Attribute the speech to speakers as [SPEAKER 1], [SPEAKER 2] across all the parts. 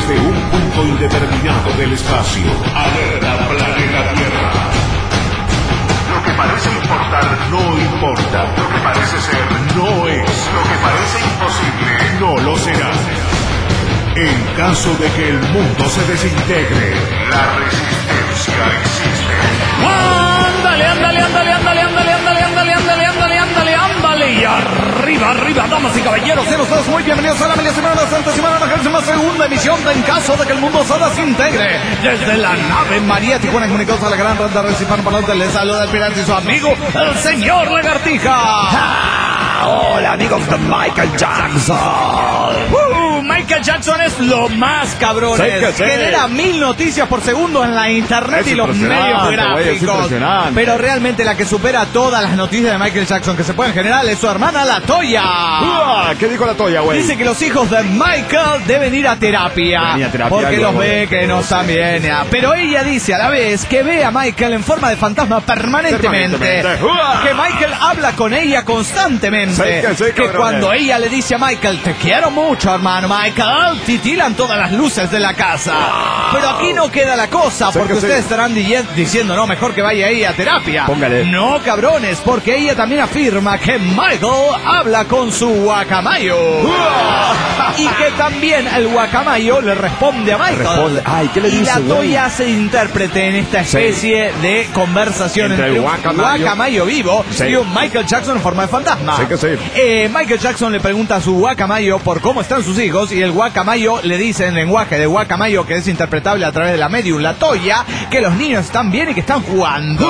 [SPEAKER 1] desde un punto indeterminado del espacio. Alerta planeta Tierra. Lo que parece importar no importa. Lo que parece ser no es. Lo que parece imposible no lo será. En caso de que el mundo se desintegre, la resistencia existe.
[SPEAKER 2] ¡Ándale, ándale, ándale, ándale, ándale, ándale, ándale, ándale, ándale, ándale, ándale! Y arriba, arriba, damas y caballeros, sean ustedes muy bienvenidos a la milésima segunda emisión de En caso de que el mundo se desintegre. Desde la nave María Tijuana, comunicados a la gran red de red hispanoparlante, les saluda el pirata y su amigo, el señor Lagartija.
[SPEAKER 3] Hola amigos de Michael Jackson.
[SPEAKER 2] Michael Jackson es lo más, cabrones.
[SPEAKER 3] Sí.
[SPEAKER 2] Genera 1000 noticias por segundo en la internet y los medios gráficos. Pero realmente la que supera todas las noticias de Michael Jackson que se pueden generar es su hermana, la Toya.
[SPEAKER 3] ¿Qué dijo la Toya, güey?
[SPEAKER 2] Dice que los hijos de Michael deben ir a terapia. Porque los ve que no están bien. Pero ella dice a la vez que ve a Michael en forma de fantasma permanentemente. Que Michael habla con ella constantemente. Que cuando ella le dice a Michael, te quiero mucho, hermano Michael, titilan todas las luces de la casa. Pero aquí no queda la cosa, porque ustedes estarán diciendo, no, mejor que vaya ella a terapia.
[SPEAKER 3] Póngale.
[SPEAKER 2] No, cabrones, porque ella también afirma que Michael habla con su guacamayo. Y que también el guacamayo le responde a Michael.
[SPEAKER 3] Ay, ¿qué le dice,
[SPEAKER 2] y la
[SPEAKER 3] güey?
[SPEAKER 2] Toya se intérprete en esta especie de conversación entre un guacamayo vivo y un Michael Jackson en forma de fantasma. Michael Jackson le pregunta a su guacamayo por cómo están sus hijos, y el guacamayo le dice en lenguaje de guacamayo, que es interpretable a través de la medium, la Toya, que los niños están bien y que están jugando.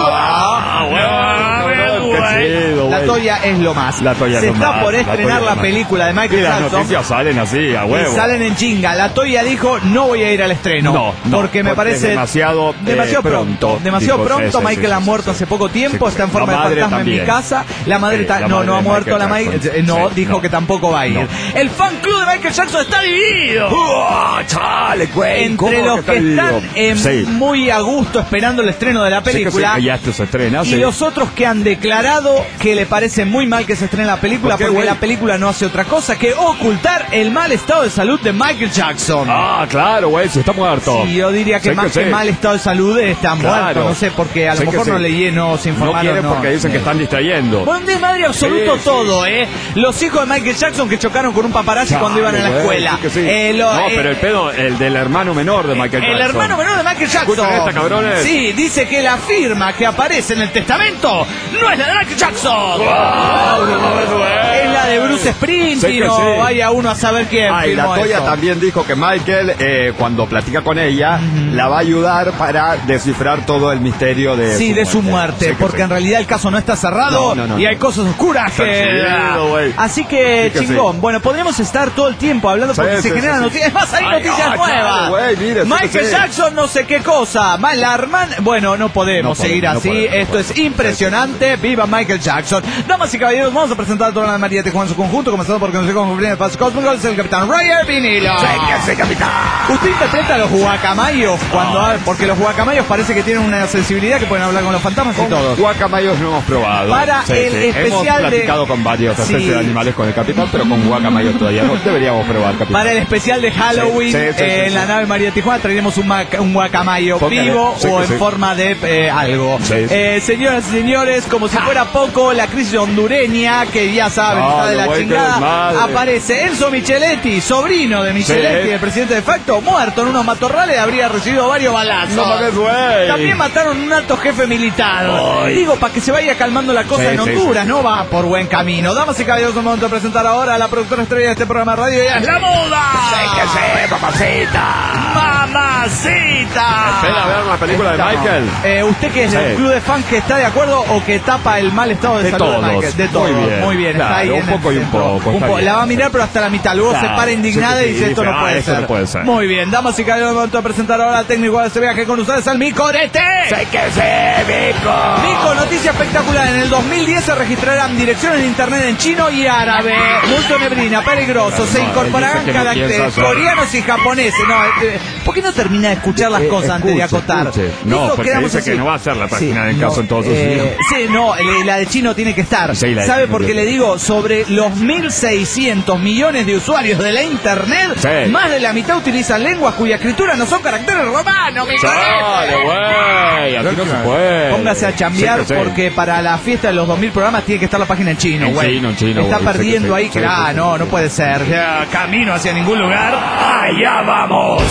[SPEAKER 2] La Toya es lo más. Se está por estrenar la película de Michael Jackson.
[SPEAKER 3] Las noticias salen así, a huevo.
[SPEAKER 2] Y salen en chinga. La Toya dijo, no voy a ir al estreno. Porque me parece
[SPEAKER 3] demasiado
[SPEAKER 2] pronto. Demasiado pronto. Michael ha muerto hace poco tiempo. Está en forma de fantasma también en mi casa. La madre no ha muerto. La madre dijo que tampoco va a ir. El fan club de Michael Jackson está dividido.
[SPEAKER 3] Chale, güey.
[SPEAKER 2] Entre los que están muy a gusto esperando el estreno de la película.
[SPEAKER 3] Ya esto se estrena.
[SPEAKER 2] Y los otros que han declarado que le parece muy mal que se estrene la película, porque la película no hace otra cosa que ocultar el mal estado de salud de Michael Jackson.
[SPEAKER 3] Claro, güey, si está muerto.
[SPEAKER 2] Sí, yo diría que más que mal estado de salud está muerto. No sé, porque a lo mejor no leí, no se informaron.
[SPEAKER 3] No quieren porque dicen que están distrayendo.
[SPEAKER 2] Bueno, de madre absoluto todo, Los hijos de Michael Jackson que chocaron con un paparazzi cuando iban a la escuela.
[SPEAKER 3] Pero el pedo, el del hermano menor de Michael Jackson.
[SPEAKER 2] El hermano menor de Michael Jackson.
[SPEAKER 3] ¿Escuchan esta, cabrones?
[SPEAKER 2] Sí, dice que la firma que aparece en el testamento no es la de Michael Jackson. Es la de Bruce Springsteen, o vaya uno a saber quién.
[SPEAKER 3] Y la Toya también dijo que Michael, cuando platica con ella, la va a ayudar para descifrar todo el misterio de
[SPEAKER 2] su muerte. Porque en realidad el caso no está cerrado y hay cosas oscuras así que chingón. Bueno, podríamos estar todo el tiempo hablando porque se generan noticias. Es más, hay noticias nuevas. Michael Jackson no sé qué cosa. La hermana. Bueno, no podemos seguir así. Esto es impresionante. Viva Michael Jackson. Damas y caballeros, vamos a presentar a toda la María Tijuana en su conjunto, comenzando por conocer con el paso cósmico, es el capitán Roger Vinilo.
[SPEAKER 3] Sí, capitán.
[SPEAKER 2] Usted interpreta a los guacamayos porque los guacamayos parece que tienen una sensibilidad que pueden hablar con los fantasmas y todo.
[SPEAKER 3] Guacamayos no hemos probado.
[SPEAKER 2] Para el especial
[SPEAKER 3] hemos platicado con varios especies de animales con el capitán, pero con guacamayos todavía no deberíamos probar, capitán.
[SPEAKER 2] Para el especial de Halloween en la nave María Tijuana traeremos un guacamayo vivo o en forma de algo. Señoras y señores, como si fuera poco, la crisis hondureña, que ya saben, está de la chingada, aparece Enzo Micheletti, sobrino de Micheletti, el presidente de facto, muerto en unos matorrales, habría recibido varios balazos. También mataron un alto jefe militar. Digo, para que se vaya calmando la cosa en Honduras, no va por buen camino. Damas y caballeros, un momento de presentar ahora a la productora estrella de este programa de radio, y es la moda. Mamacita.
[SPEAKER 3] Espera a ver la película de Michael.
[SPEAKER 2] Usted que es del club de fans, que está de acuerdo o que tapa el mal estado de salud de Michael. De todos. Muy bien.
[SPEAKER 3] Claro,
[SPEAKER 2] está ahí
[SPEAKER 3] un poco y un poco.
[SPEAKER 2] La va a mirar, pero hasta la mitad. Luego se para indignada y dice, esto no puede ser.
[SPEAKER 3] No puede ser.
[SPEAKER 2] Muy bien, damas y caballeros, momento de presentar ahora al técnico de este viaje con ustedes, el Micorete. Mico, noticia espectacular. En el 2010 se registrarán direcciones de internet en chino y árabe. Mucho neblina, peligroso. Se incorporarán caracteres coreanos y japoneses. Un poquito qué no termina de escuchar las cosas antes de acotar?
[SPEAKER 3] No, porque dice así. Que no va a ser la página de caso en todos sus días.
[SPEAKER 2] Sí, no, la de Chino tiene que estar. Sí, ¿sabe por qué le digo? Sobre los 1.600 millones de usuarios de la internet, más de la mitad utilizan lenguas cuya escritura no son caracteres romanos, mi
[SPEAKER 3] güey, así no se puede.
[SPEAKER 2] Póngase a chambear porque para la fiesta de los 2000 programas tiene que estar la página en chino, güey.
[SPEAKER 3] En chino,
[SPEAKER 2] está perdiendo ahí, no puede ser. Ya, camino hacia ningún lugar. ¡Allá vamos!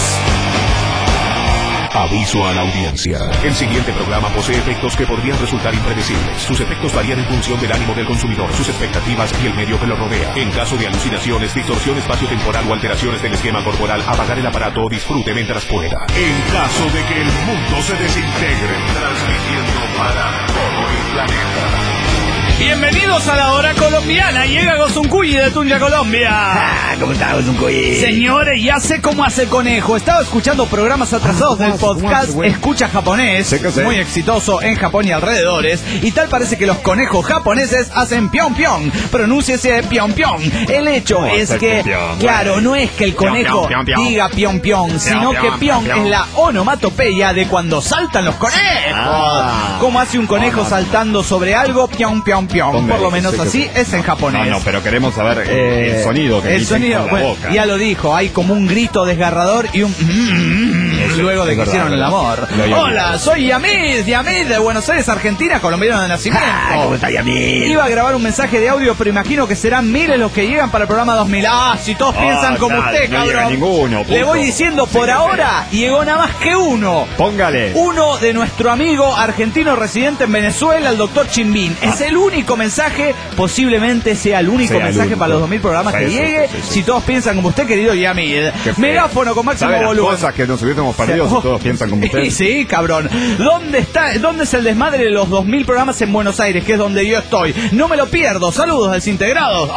[SPEAKER 1] Aviso a la audiencia. El siguiente programa posee efectos que podrían resultar impredecibles. Sus efectos varían en función del ánimo del consumidor, sus expectativas y el medio que lo rodea. En caso de alucinaciones, distorsión espaciotemporal o alteraciones del esquema corporal, apagar el aparato o disfrute mientras pueda. En caso de que el mundo se desintegre, transmitiendo para todo el planeta.
[SPEAKER 2] Bienvenidos a la hora colombiana. Llega Gozuncuyi de Tunja, Colombia.
[SPEAKER 4] ¿Cómo está Gozuncuyi?
[SPEAKER 2] Señores, ya sé cómo hace el conejo. Estaba escuchando programas atrasados del podcast Escucha Japonés, muy exitoso en Japón y alrededores. Y tal parece que los conejos japoneses hacen pion pion. Pronúnciese pion pion. El hecho es que, claro, no es que el conejo diga pion pion, sino que pion es la onomatopeya de cuando saltan los conejos. ¿Cómo hace un conejo saltando sobre algo? Pion pion. Por lo menos así es en japonés.
[SPEAKER 3] No, pero queremos saber el sonido que dicen con la boca.
[SPEAKER 2] Ya lo dijo, hay como un grito desgarrador y un luego de que hicieron el amor. Hola, soy Yamid de Buenos Aires, Argentina, colombiano de nacimiento.
[SPEAKER 4] ¿Cómo está Yamid?
[SPEAKER 2] Iba a grabar un mensaje de audio, pero imagino que serán miles los que llegan para el programa 2000. Si todos piensan como usted, cabrón.
[SPEAKER 3] Llega ninguno,
[SPEAKER 2] le voy diciendo, por ahora llegó nada más que uno.
[SPEAKER 3] Póngale.
[SPEAKER 2] Uno de nuestro amigo argentino residente en Venezuela, el doctor Chimbín. Es el único mensaje, posiblemente sea el único mensaje para los 2000 programas que llegue. Si todos piensan como usted, querido Yamid. Megáfono con máximo volumen.
[SPEAKER 3] Cosas que nos hubiésemos perdido si todos piensan como usted.
[SPEAKER 2] Sí, cabrón. ¿Dónde es el desmadre de los 2000 programas en Buenos Aires, que es donde yo estoy? No me lo pierdo. Saludos, desintegrados.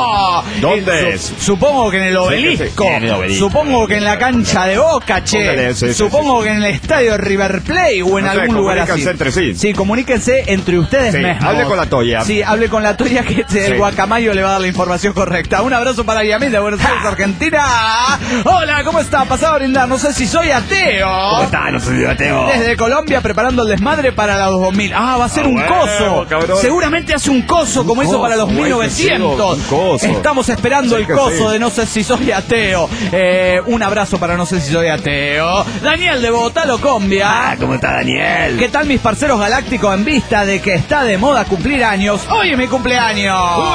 [SPEAKER 3] ¿Dónde es?
[SPEAKER 2] Supongo que en el Obelisco. Supongo que en la cancha de Boca, che. Supongo que en el estadio de River Plate o en algún lugar así.
[SPEAKER 3] Entre sí.
[SPEAKER 2] Sí, comuníquense entre ustedes mismos.
[SPEAKER 3] Hable con la Toya.
[SPEAKER 2] Sí, hable con la Toya, que el guacamayo le va a dar la información correcta. Un abrazo para Yamid de Buenos Aires, Argentina. Hola, ¿cómo está? Pasado a brindar. No sé si soy ateo.
[SPEAKER 4] ¿Cómo está? No soy ateo.
[SPEAKER 2] Desde Colombia preparando el desmadre para los 2000. Va a ser un coso.
[SPEAKER 3] Cabrón.
[SPEAKER 2] Seguramente hace un coso como hizo para los 1900. Estamos esperando el coso de No sé si soy ateo. Un abrazo para No sé si soy ateo. Daniel de Bogotá, Locombia.
[SPEAKER 4] ¿Cómo está Daniel?
[SPEAKER 2] ¿Qué tal mis parceros galácticos en vista de que está de moda cumplir años? Hoy es mi cumpleaños.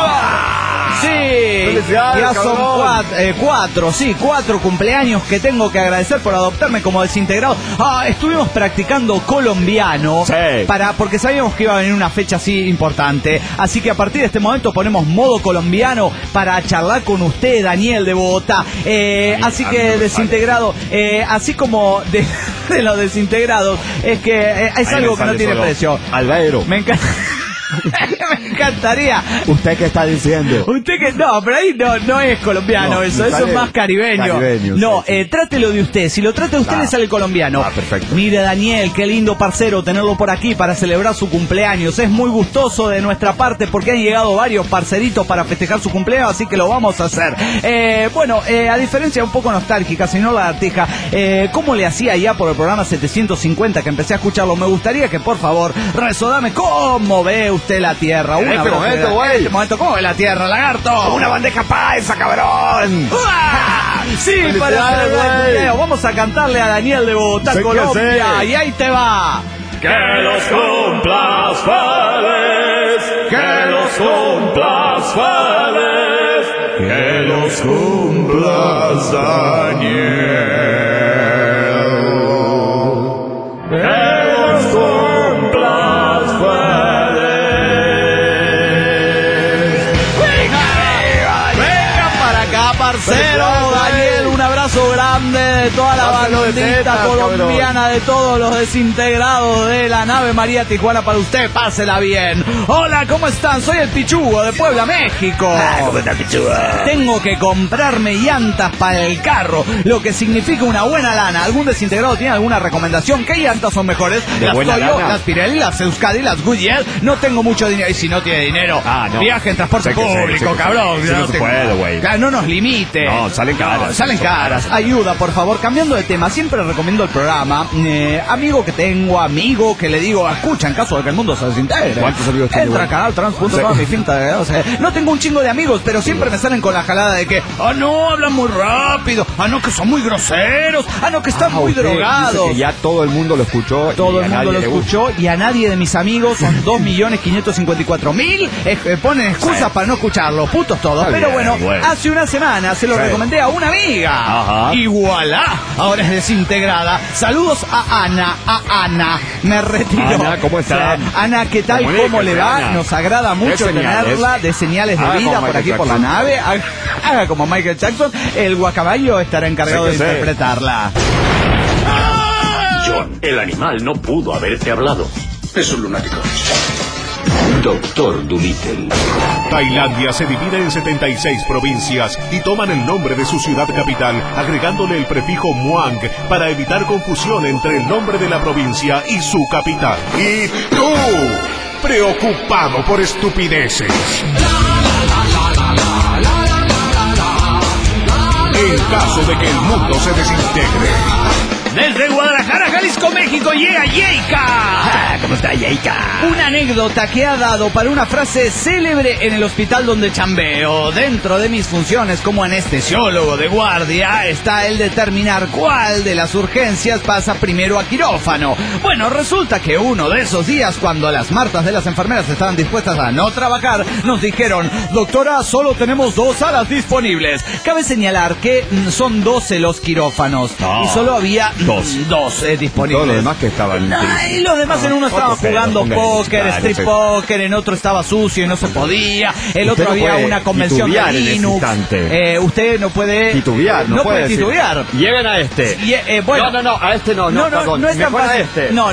[SPEAKER 2] Sí, ya son cuatro cumpleaños que tengo que agradecer por adoptarme como desintegrado. Estuvimos practicando colombiano porque sabíamos que iba a venir una fecha así importante. Así que a partir de este momento ponemos modo colombiano para charlar con usted, Daniel de Bogotá. Así que desintegrado, así como de los desintegrados, es que es algo que no tiene precio.
[SPEAKER 3] Albaero.
[SPEAKER 2] Me encanta. Me encantaría.
[SPEAKER 3] ¿Usted qué está diciendo?
[SPEAKER 2] Usted que no, pero ahí no es colombiano, eso es más caribeño. No, trátelo de usted. Si lo trata usted, le sale colombiano.
[SPEAKER 3] Perfecto.
[SPEAKER 2] Mire, Daniel, qué lindo parcero tenerlo por aquí para celebrar su cumpleaños. Es muy gustoso de nuestra parte porque han llegado varios parceritos para festejar su cumpleaños, así que lo vamos a hacer. A diferencia un poco nostálgica, si no la artija, ¿cómo le hacía ya por el programa 750 que empecé a escucharlo? Me gustaría que, por favor, resodame cómo ve usted la tierra.
[SPEAKER 3] En este momento, güey.
[SPEAKER 2] En este momento, ¿cómo ve la tierra, lagarto?
[SPEAKER 4] Una bandeja paisa, cabrón.
[SPEAKER 2] Sí, para hacer el video. Vamos a cantarle a Daniel de Bogotá, Colombia. Y ahí te va.
[SPEAKER 1] Que los cumplas feliz, que los cumplas feliz, que los cumplas, Daniel.
[SPEAKER 2] Parcero, Daniel, un abrazo grande de toda la bandita colombiana, de todos los desintegrados de la nave María Tijuana para usted, pásela bien. Hola, ¿cómo están? Soy el Pichugo de Puebla, México.
[SPEAKER 4] ¿Cómo está Pichugo?
[SPEAKER 2] Tengo que comprarme llantas para el carro, lo que significa una buena lana. ¿Algún desintegrado tiene alguna recomendación? ¿Qué llantas son mejores? Las Toyo, las Pirelli, las Euskadi, las Goodyear. No tengo mucho dinero. Y si no tiene dinero, viaje en transporte público, cabrón.
[SPEAKER 3] No se puede, güey.
[SPEAKER 2] No nos limite.
[SPEAKER 3] No, salen caras.
[SPEAKER 2] Salen caras. Ayuda, por favor. Cambiando de tema. tema, siempre recomiendo el programa. Amigo que le digo, escucha, en caso de que el mundo se desintegre.
[SPEAKER 3] ¿Cuántos amigos tengo?
[SPEAKER 2] Entra a canaltrans.com mi finta. O sea, no tengo un chingo de amigos, pero siempre me salen con la jalada de que, no, hablan muy rápido, no, que son muy groseros, no, que están muy drogados.
[SPEAKER 3] Que ya todo el mundo lo escuchó.
[SPEAKER 2] Todo el mundo lo escuchó y a nadie de mis amigos, son 2.554.000, ponen excusas para no escucharlo, putos todos. Pero bueno, hace una semana se lo recomendé a una amiga. Y voilà, ahora es desintegrada. Saludos a Ana. Me retiro.
[SPEAKER 3] Ana, ¿cómo está?
[SPEAKER 2] Ana, ¿qué tal? ¿Cómo le va?
[SPEAKER 3] Ana.
[SPEAKER 2] Nos agrada mucho tenerla de señales de vida por aquí por la nave. Haga como Michael Jackson. El guacabayo estará encargado de interpretarla.
[SPEAKER 5] John, el animal no pudo haberte hablado.
[SPEAKER 6] Es un lunático.
[SPEAKER 5] Doctor Dolittle.
[SPEAKER 1] Tailandia se divide en 76 provincias y toman el nombre de su ciudad capital, agregándole el prefijo Muang para evitar confusión entre el nombre de la provincia y su capital. Y tú, preocupado por estupideces. En caso de que el mundo se desintegre.
[SPEAKER 2] Desde Guadalajara, Jalisco, México, llega Yeika.
[SPEAKER 4] ¿Cómo está Yeika?
[SPEAKER 2] Una anécdota que ha dado para una frase célebre en el hospital donde chambeo. Dentro de mis funciones como anestesiólogo de guardia está el determinar cuál de las urgencias pasa primero a quirófano. Bueno, resulta que uno de esos días, cuando las martas de las enfermeras estaban dispuestas a no trabajar, nos dijeron, doctora, solo tenemos 2 salas disponibles. Cabe señalar que son 12 los quirófanos y solo había 2 disponibles.
[SPEAKER 3] Todos los demás que estaban.
[SPEAKER 2] Y los demás en uno estaban jugando póker, strip póker, en otro estaba sucio y no se podía. El otro había una convención de Linux. Usted no puede
[SPEAKER 3] titubear, no puede
[SPEAKER 2] titubear.
[SPEAKER 3] Lleven a este.
[SPEAKER 2] Bueno,
[SPEAKER 3] no, a este no, perdón.
[SPEAKER 2] No es tan fácil. Este. No.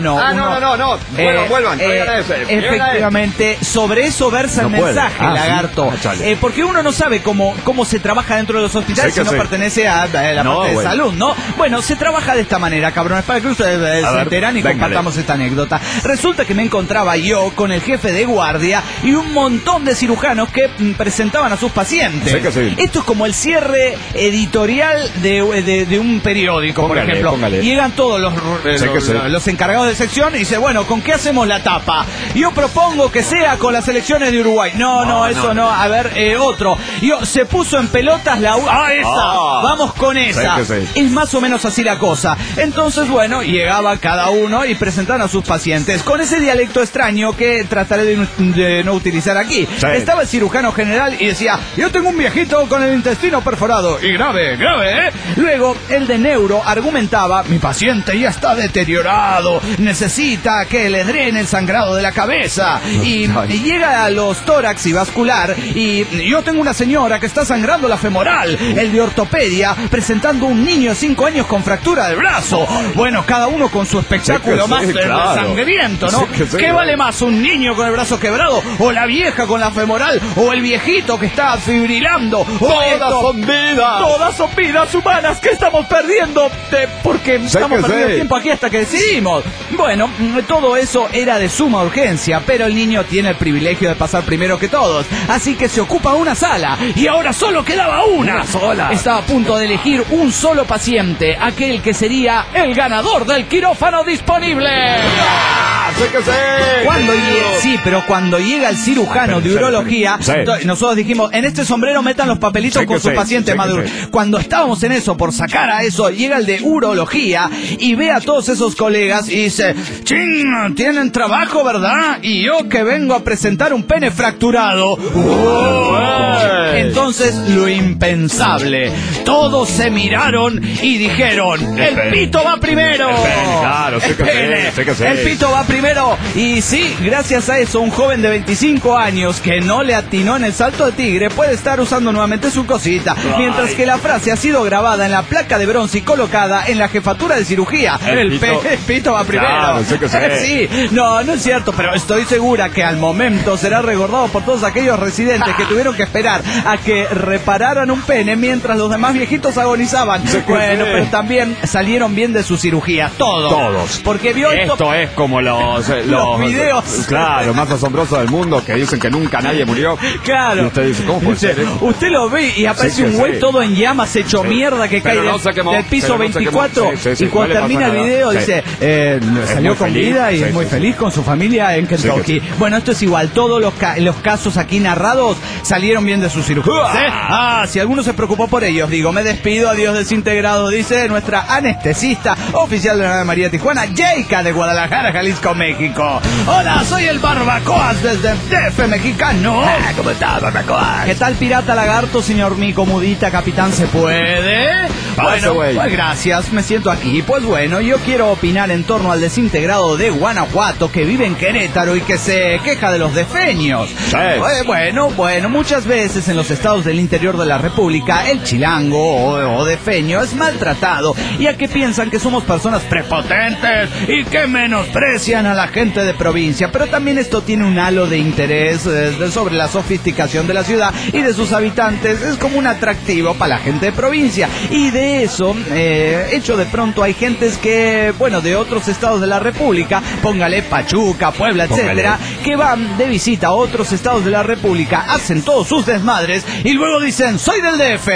[SPEAKER 3] Vuelvan, traigan a ese.
[SPEAKER 2] Efectivamente, sobre eso versa el mensaje, lagarto.
[SPEAKER 3] Sí.
[SPEAKER 2] Porque uno no sabe cómo se trabaja dentro de los hospitales si no pertenece a la parte de salud, ¿no? Bueno, se trabaja de esta manera, cabrones, para que ustedes se enteren y compartamos esta anécdota. Resulta que me encontraba yo con el jefe de guardia y un montón de cirujanos que presentaban a sus pacientes. Esto es como el cierre editorial de un periódico, por ejemplo. Llegan todos los encargados de sección y dice, bueno, ¿con qué hacemos la tapa? Yo propongo que sea con las elecciones de Uruguay. No. A ver, otro. Se puso en pelotas la... esa! Vamos con esa. Es más o menos así la cosa. Entonces, bueno, llegaba cada uno y presentaban a sus pacientes con ese dialecto extraño que trataré de no utilizar aquí. Estaba el cirujano general y decía, yo tengo un viejito con el intestino perforado y grave, ¿eh? Luego, el de neuro argumentaba, mi paciente ya está deteriorado, necesita que le drene el sangrado de la cabeza. Y llega a los tórax y vascular y yo tengo una señora que está sangrando la femoral. El de ortopedia presentando un niño de 5 años con fractura del brazo. Bueno, cada uno con su espectáculo más sangriento, ¿no? ¿Qué vale más, un niño con el brazo quebrado o la vieja con la femoral o el viejito que está fibrilando? Todas son vidas humanas que estamos perdiendo porque estamos perdiendo tiempo aquí hasta que decidimos. Bueno, todo eso era de suma urgencia, pero el niño tiene el privilegio de pasar primero que todos, así que se ocupa una sala y ahora solo quedaba una sola. Estaba a punto de elegir un solo paciente, aquel que sería el ganador del quirófano disponible. Cuando llega el cirujano de urología, nosotros dijimos, en este sombrero metan los papelitos con su paciente maduro. Cuando estábamos en eso, por sacar a eso, llega el de urología y ve a todos esos colegas y dice, ching, tienen trabajo, ¿verdad? Y yo que vengo a presentar un pene fracturado. Entonces, lo impensable. Todos se miraron y dijeron, el pito va primero. El pito va primero. Y sí, gracias a eso, un joven de 25 años que no le atinó en el salto de tigre puede estar usando nuevamente su cosita. Mientras que la frase ha sido grabada en la placa de bronce y colocada en la jefatura de cirugía. El pito va primero. Sí, no es cierto, pero estoy segura que al momento será recordado por todos aquellos residentes que tuvieron que esperar a que repararan un pene mientras los demás viejitos agonizaban. Bueno, pero también salieron bien de su cirugía. Todos. Porque vio
[SPEAKER 3] esto es como los
[SPEAKER 2] los videos.
[SPEAKER 3] Claro, más asombrosos del mundo, que dicen que nunca nadie murió.
[SPEAKER 2] Claro.
[SPEAKER 3] Y usted dice, ¿cómo puede ser?
[SPEAKER 2] Usted lo ve y aparece un güey todo en llamas, hecho mierda, que cae del piso 24. Y cuando termina el video dice, salió con vida y es muy feliz con su familia en Kentucky. Bueno, esto es igual. Todos los casos aquí narrados salieron bien de sus cirujanos. Si alguno se preocupó por ellos, digo, me despido, adiós desintegrado, dice nuestra anestesista oficial de la nave María Tijuana, Jayka de Guadalajara, Jalisco, México. Hola, soy el Barbacoas desde DF mexicano.
[SPEAKER 4] ¿Cómo está, Barbacoas?
[SPEAKER 2] ¿Qué tal, pirata lagarto, señor Mico Mudita, capitán? ¿Se puede? Bueno, pues gracias, me siento aquí. Pues bueno, yo quiero opinar en torno al desintegrado de Guanajuato que vive en Querétaro y que se queja de los defenios. Bueno, muchas veces en los estados del interior de la República el chilango o defeño es maltratado, ya que piensan que somos personas prepotentes y que menosprecian a la gente de provincia. Pero también esto tiene un halo de interés sobre la sofisticación de la ciudad y de sus habitantes. Es como un atractivo para la gente de provincia. Y de eso, hecho de pronto hay gentes que, bueno, de otros estados de la República, póngale Pachuca, Puebla, etcétera, que van de visita a otros estados de la República, hacen todos sus desmadres y luego dicen, soy del DF.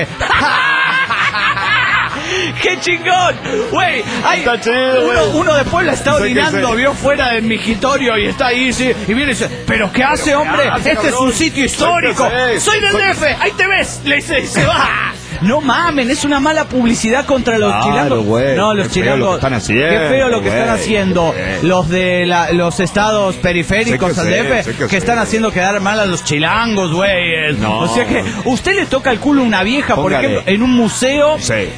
[SPEAKER 2] ¡Qué chingón! Güey, uno de Puebla está orinando, vio fuera del migitorio y está ahí, sí, y viene y dice, ¿pero qué hace, hombre? Este es un sitio histórico. ¡Soy del DF! ¡Ahí te ves! Le dice, se va. No mamen, es una mala publicidad contra los chilangos.
[SPEAKER 3] Wey,
[SPEAKER 2] no, los chilangos. Qué feo lo que están haciendo. Los de los estados periféricos al DF, que están haciendo quedar mal a los chilangos, güey. No. O sea que usted le toca el culo a una vieja, por ejemplo, en un museo,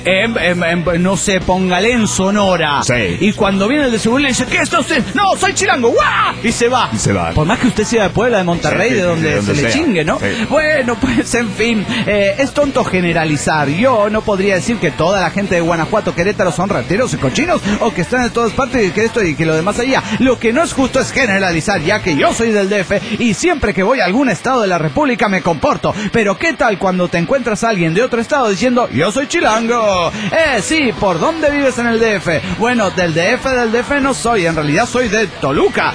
[SPEAKER 2] no sé, póngale en Sonora. Y cuando viene el de seguridad le dice, ¿qué está usted? No, soy chilango. ¡Guau! Y se va. Por más que usted sea de Puebla, de Monterrey, de donde se le chingue, ¿no? Bueno, pues en fin, es tonto generalizar. Yo no podría decir que toda la gente de Guanajuato, Querétaro son rateros y cochinos, o que están en todas partes y que esto y que lo demás allá. Lo que no es justo es generalizar, ya que yo soy del DF y siempre que voy a algún estado de la República me comporto. Pero ¿qué tal cuando te encuentras a alguien de otro estado diciendo, yo soy chilango? Sí, ¿por dónde vives en el DF? Bueno, del DF no soy, en realidad soy de Toluca.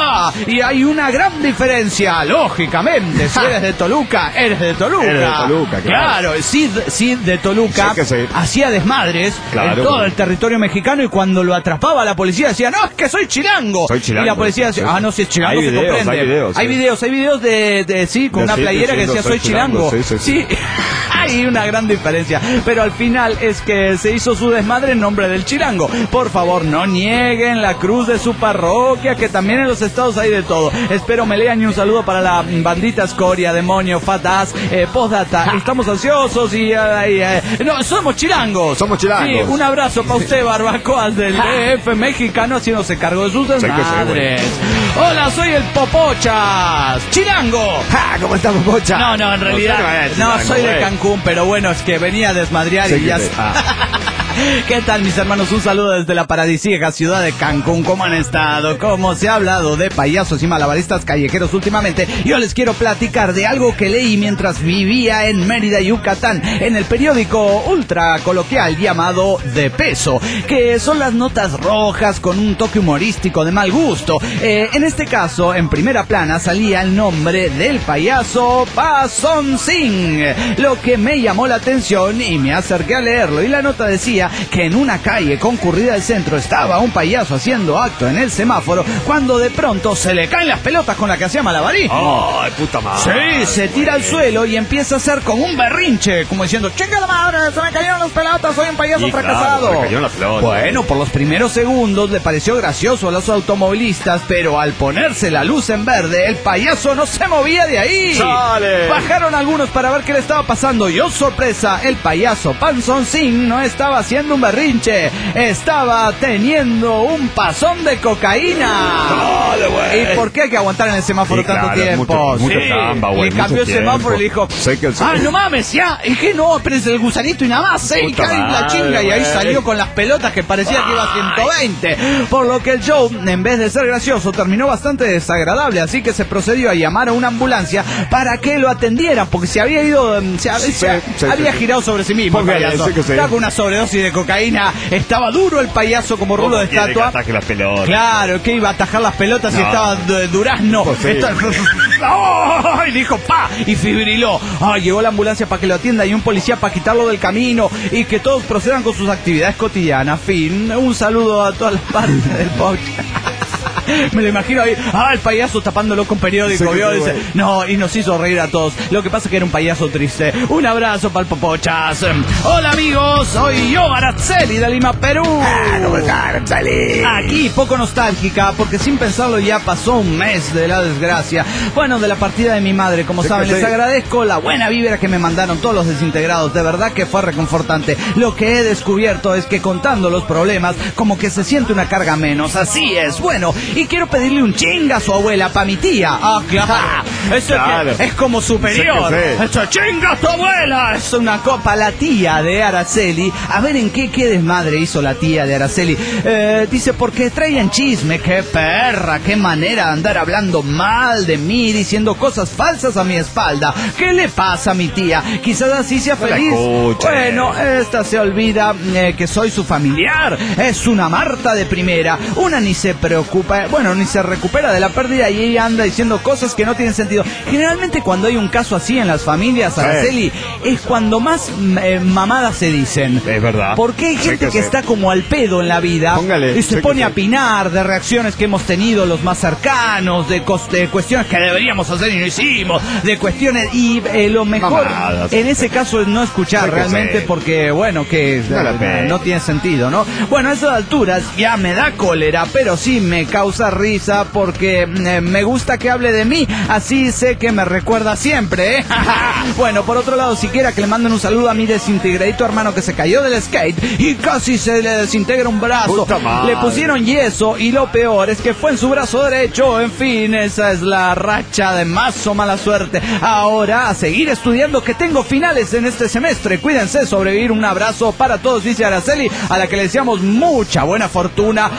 [SPEAKER 2] Y hay una gran diferencia, lógicamente. Si eres de Toluca, eres de Toluca.
[SPEAKER 3] Eres de Toluca,
[SPEAKER 2] claro. Sí, de Toluca, hacía desmadres en todo el territorio mexicano y cuando lo atrapaba la policía decía, no, es que soy chilango. Y la policía decía, no, si es chilango se comprende. Hay videos de con una playera que decía, soy chilango. Sí. Hay una gran diferencia, pero al final es que se hizo su desmadre en nombre del chilango. Por favor, no nieguen la cruz de su parroquia, que también en los estados hay de todo. Espero me lean y un saludo para la bandita Escoria, Demonio, Fat Ass, Postdata. Estamos ansiosos y no, somos chilangos. Sí, un abrazo para usted, Barbacoas del DF mexicano, haciéndose cargo de sus desmadres. Hola, soy el Popochas, chilango.
[SPEAKER 3] ¿Cómo está, Popocha?
[SPEAKER 2] No, en realidad no, soy de Cancún, pero bueno, es que venía a desmadrear y ya... ¿Qué tal, mis hermanos? Un saludo desde la paradisíaca ciudad de Cancún. ¿Cómo han estado? ¿Cómo se ha hablado de payasos y malabaristas callejeros últimamente? Yo les quiero platicar de algo que leí mientras vivía en Mérida, Yucatán, en el periódico ultra coloquial llamado De Peso, que son las notas rojas con un toque humorístico de mal gusto. En este caso, en primera plana salía el nombre del payaso Pazoncín, lo que me llamó la atención y me acerqué a leerlo, y la nota decía que en una calle concurrida del centro estaba un payaso haciendo acto en el semáforo cuando de pronto se le caen las pelotas con las que hacía malabarismo.
[SPEAKER 3] ¡Ay, puta madre!
[SPEAKER 2] Sí, se tira al suelo y empieza a hacer como un berrinche, como diciendo, ¡chinga la madre! ¡Se me cayeron las pelotas! ¡Soy un payaso fracasado!
[SPEAKER 3] Claro, se me cayeron las pelotas.
[SPEAKER 2] Bueno, por los primeros segundos le pareció gracioso a los automovilistas, pero al ponerse la luz en verde, el payaso no se movía de ahí.
[SPEAKER 3] ¡Sale!
[SPEAKER 2] Bajaron algunos para ver qué le estaba pasando y, oh sorpresa, el payaso Pazoncín no estaba haciendo un berrinche, estaba teniendo un pasón de cocaína. ¿Y por qué hay que aguantar en el semáforo tanto tiempo?
[SPEAKER 3] Mucho chamba,
[SPEAKER 2] y cambió el semáforo y le dijo, no mames, ya, es que no, espérense el gusanito y nada más, y cae la chinga, y ahí salió con las pelotas que parecía que iba a 120, por lo que el show, en vez de ser gracioso, terminó bastante desagradable, así que se procedió a llamar a una ambulancia para que lo atendieran, porque se había ido, había girado sobre sí mismo, estaba con una sobredosis de de cocaína. Estaba duro el payaso como rulo de estatua.
[SPEAKER 3] Que las pelotas.
[SPEAKER 2] Claro, que iba a atajar las pelotas y estaba Durazno. Y dijo ¡pa! Y fibriló. Llegó la ambulancia para que lo atienda y un policía para quitarlo del camino y que todos procedan con sus actividades cotidianas. Fin. Un saludo a todas las partes del podcast. Me lo imagino ahí, el payaso tapándolo con periódico, ¿vio? Dice, no, y nos hizo reír a todos. Lo que pasa es que era un payaso triste. Un abrazo para el Popochas. Hola amigos, soy yo, Araceli de Lima, Perú.
[SPEAKER 4] ¿Cómo estás, Araceli?
[SPEAKER 2] Aquí, poco nostálgica, porque sin pensarlo ya pasó un mes de la desgracia. Bueno, de la partida de mi madre, como saben, les agradezco la buena vibra que me mandaron todos los desintegrados. De verdad que fue reconfortante. Lo que he descubierto es que contando los problemas, como que se siente una carga menos. Así es, bueno. Y quiero pedirle un chinga a su abuela, pa' mi tía. Claro. Eso claro. Es como superior. Eso, chinga a tu abuela. Es una copa. La tía de Araceli. A ver en qué desmadre hizo la tía de Araceli. Dice, porque traían chisme. Qué perra, qué manera de andar hablando mal de mí, diciendo cosas falsas a mi espalda. ¿Qué le pasa a mi tía? Quizás así sea feliz. Bueno, esta se olvida que soy su familiar. Es una Marta de primera. Una ni se preocupa. Bueno, ni se recupera de la pérdida y ella anda diciendo cosas que no tienen sentido. Generalmente cuando hay un caso así en las familias, Araceli, es cuando más mamadas se dicen.
[SPEAKER 3] Es verdad.
[SPEAKER 2] Porque hay gente que está como al pedo en la vida.
[SPEAKER 3] Póngale,
[SPEAKER 2] y se pone a opinar de reacciones que hemos tenido los más cercanos, de cuestiones que deberíamos hacer y no hicimos, de cuestiones, y lo mejor mamadas, en ese caso es no escuchar realmente, porque bueno, que no tiene sentido, ¿no? Bueno, a esas alturas ya me da cólera, pero sí me causa risa porque me gusta que hable de mí, así sé que me recuerda siempre, ¿eh? Bueno, por otro lado, siquiera que le manden un saludo a mi desintegradito hermano que se cayó del skate y casi se le desintegra un brazo. Le pusieron yeso y lo peor es que fue en su brazo derecho. En fin, esa es la racha de más o mala suerte. Ahora a seguir estudiando, que tengo finales en este semestre. Cuídense, sobrevivir. Un abrazo para todos, dice Araceli, a la que le deseamos mucha buena fortuna.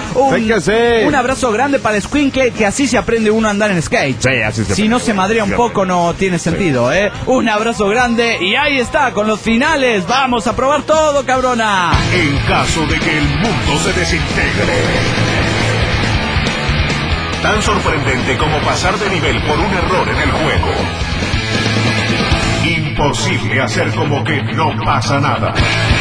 [SPEAKER 2] Un abrazo grande para el Squinkle, que así se aprende uno a andar en skate.
[SPEAKER 3] Sí, así se
[SPEAKER 2] si no se madrea un poco no tiene sentido, ¿eh? Un abrazo grande y ahí está, con los finales. Vamos a probar todo, cabrona.
[SPEAKER 1] En caso de que el mundo se desintegre. Tan sorprendente como pasar de nivel por un error en el juego. Imposible hacer como que no pasa nada.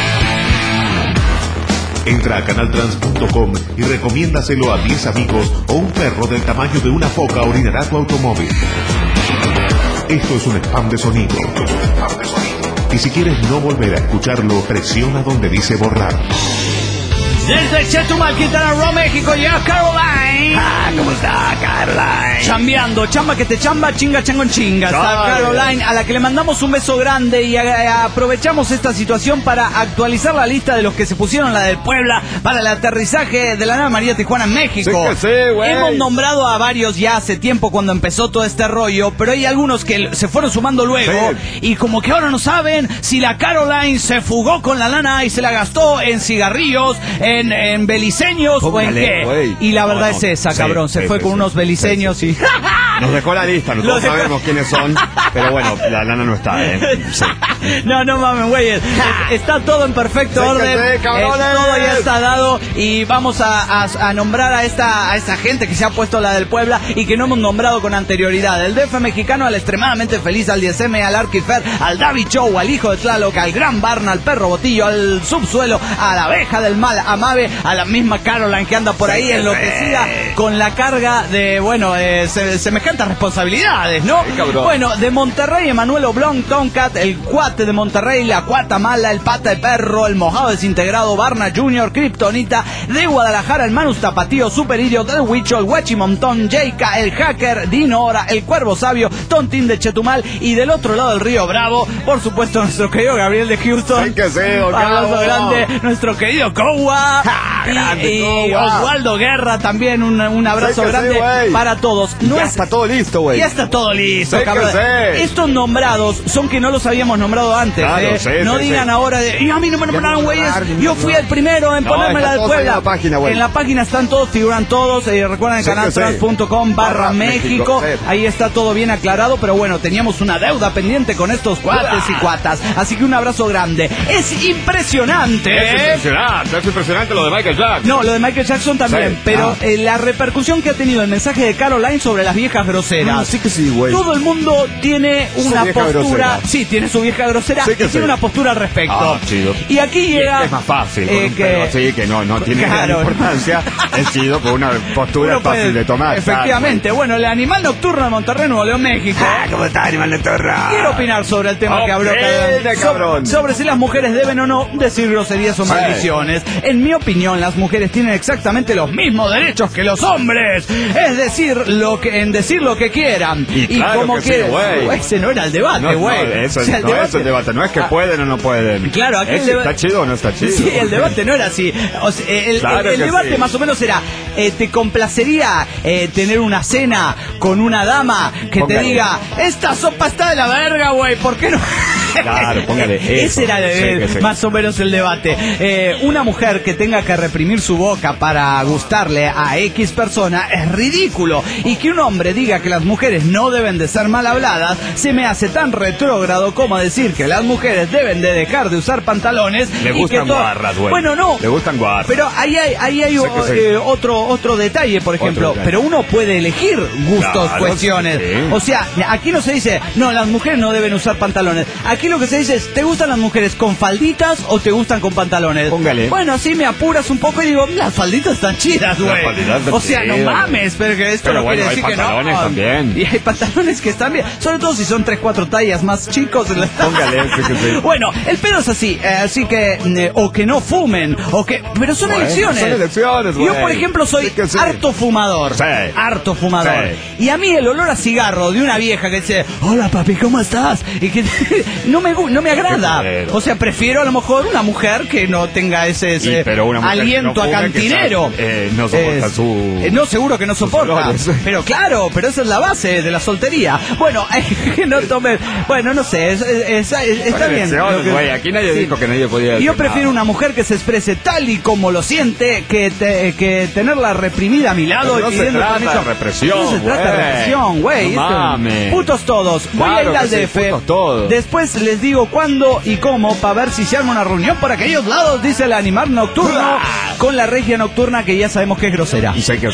[SPEAKER 1] Entra a canaltrans.com y recomiéndaselo a 10 amigos o un perro del tamaño de una foca orinará tu automóvil. Esto es un spam de sonido. Y si quieres no volver a escucharlo, presiona donde dice borrar.
[SPEAKER 2] Desde Chetumal, Quintana Roo, México, llega Caroline.
[SPEAKER 4] ¿Cómo está, Caroline?
[SPEAKER 2] Chambeando, chamba que te chamba, chinga chango en chinga. Está Caroline, a la que le mandamos un beso grande y aprovechamos esta situación para actualizar la lista de los que se pusieron la del Puebla para el aterrizaje de la nave María Tijuana en México.
[SPEAKER 3] Sí,
[SPEAKER 2] hemos nombrado a varios ya hace tiempo cuando empezó todo este rollo, pero hay algunos que se fueron sumando luego y como que ahora no saben si la Caroline se fugó con la lana y se la gastó en cigarrillos, en beliceños o en qué. Y la verdad es esa, cabrón. Se fue con unos beliceños y...
[SPEAKER 3] Nos dejó la lista, nosotros sabemos quiénes son, pero bueno, la lana no está,
[SPEAKER 2] No mames, güeyes. Está todo en perfecto orden. Todo ya está dado y vamos a nombrar a esta gente que se ha puesto la del Puebla y que no hemos nombrado con anterioridad. El DF mexicano, al extremadamente feliz, al 10M, al Arquifer, al David Show, al hijo de Tlaloc, al Gran Barna, al Perro Botillo, al Subsuelo, a la abeja del mal, a Mabe, a la misma Caroline que anda por ahí enloquecida con la carga de, semejantes responsabilidades, ¿no? Bueno, de Monterrey, Emanuel Oblong, Tomcat, el cuate de Monterrey, la cuata mala, el pata de perro, el mojado desintegrado, Barna Jr., Kryptonita, de Guadalajara, el Manus Tapatío, Super Idiot, el Huicho, el Huachimontón, Jayka, el Hacker, Dino Hora, el Cuervo Sabio, Tontín de Chetumal y del otro lado del río Bravo, por supuesto, nuestro querido Gabriel de Houston.
[SPEAKER 3] Hay que ser,
[SPEAKER 2] grande, nuestro querido Cowa. Toba y Oswaldo Guerra también, un abrazo grande para todos.
[SPEAKER 3] Ya está todo listo, güey.
[SPEAKER 2] Ya está todo listo, cabrón. Estos nombrados son que no los habíamos nombrado antes. No digan ahora y a mí no me nombraron, güeyes. Yo fui el primero en ponerme la de Puebla. En la página están todos, figuran todos. Recuerden canaltrans.com/México. Ahí está todo bien aclarado, pero bueno, teníamos una deuda pendiente con estos cuates y cuatas. Así que un abrazo grande. Es impresionante.
[SPEAKER 3] Es impresionante lo de Michael Jackson.
[SPEAKER 2] No, lo de Michael Jackson también, pero la repercusión que ha tenido el mensaje de Caroline sobre las viejas groseras.
[SPEAKER 3] Sí que sí, güey.
[SPEAKER 2] Todo el mundo tiene una postura. Grosera. Sí, tiene su vieja grosera y tiene una postura al respecto.
[SPEAKER 3] Chido.
[SPEAKER 2] Y aquí llega.
[SPEAKER 3] Es más fácil. Que no tiene gran importancia. Es chido por una postura fácil de tomar.
[SPEAKER 2] Efectivamente. Bueno, el animal nocturno de Monterrey, Nuevo León, México.
[SPEAKER 4] ¿Cómo está, animal nocturno?
[SPEAKER 2] Quiero opinar sobre el tema que habló
[SPEAKER 3] cabrón.
[SPEAKER 2] Sobre si las mujeres deben o no decir groserías o maldiciones. En mi opinión, las mujeres tienen exactamente los mismos derechos que los hombres. Es decir, decir lo que quieran.
[SPEAKER 3] Y claro
[SPEAKER 2] como
[SPEAKER 3] que sí, güey.
[SPEAKER 2] Ese no era el debate, güey.
[SPEAKER 3] No, eso es el debate. No es que pueden o no pueden.
[SPEAKER 2] Claro, aquí
[SPEAKER 3] ¿está chido o no está chido?
[SPEAKER 2] Sí, el debate no era así. O sea, el debate más o menos era, ¿te complacería tener una cena con una dama que te diga, esta sopa está de la verga, güey? ¿Por qué no?
[SPEAKER 3] Claro, póngale.
[SPEAKER 2] Ese era más o menos el debate. Una mujer que tenga que reprimir su boca para gustarle a X persona es ridículo. Y que un hombre diga que las mujeres no deben de ser mal habladas se me hace tan retrógrado como decir que las mujeres deben de dejar de usar pantalones.
[SPEAKER 3] Le gustan guarras, güey.
[SPEAKER 2] Bueno, no.
[SPEAKER 3] Le gustan guarras.
[SPEAKER 2] Pero ahí hay otro detalle, por ejemplo. Pero uno puede elegir gustos, cuestiones. Sí. O sea, aquí no se dice, no, las mujeres no deben usar pantalones. Aquí lo que se dice es, ¿te gustan las mujeres con falditas o te gustan con pantalones?
[SPEAKER 3] Póngale.
[SPEAKER 2] Bueno, así me apuras un poco y digo, las falditas están chidas, güey. O sea, no mames, pero que esto no quiere decir que no.
[SPEAKER 3] Hay pantalones también.
[SPEAKER 2] Y hay pantalones que están bien. Sobre todo si son 3-4 tallas más chicos.
[SPEAKER 3] Póngale, sí.
[SPEAKER 2] Bueno, el pedo es así que, o que no fumen, pero son elecciones.
[SPEAKER 3] Son elecciones, güey.
[SPEAKER 2] Yo, por ejemplo, soy harto fumador.
[SPEAKER 3] Sí.
[SPEAKER 2] Harto fumador.
[SPEAKER 3] Sí.
[SPEAKER 2] Y a mí el olor a cigarro de una vieja que dice, hola papi, ¿cómo estás? Y que no me agrada. O sea, prefiero a lo mejor una mujer que no tenga ese aliento a cantinero.
[SPEAKER 3] No soporta
[SPEAKER 2] no, seguro que no soporta. Pero claro, esa es la base de la soltería. Bueno, no tomes. Bueno, no sé, está bien.
[SPEAKER 3] Güey, aquí nadie dijo que nadie podía decir.
[SPEAKER 2] Yo prefiero una mujer que se exprese tal y como lo siente que tenerla reprimida a mi lado.
[SPEAKER 3] Pero no se trata de represión.
[SPEAKER 2] No se trata de represión, güey.
[SPEAKER 3] No mames.
[SPEAKER 2] Putos todos. Voy a ir al DF. Después les digo cuándo y cómo para ver si se arma una reunión por aquellos lados, dice el animal nocturno, con la regia nocturna que ya sabemos que es grosera.
[SPEAKER 3] Y sé que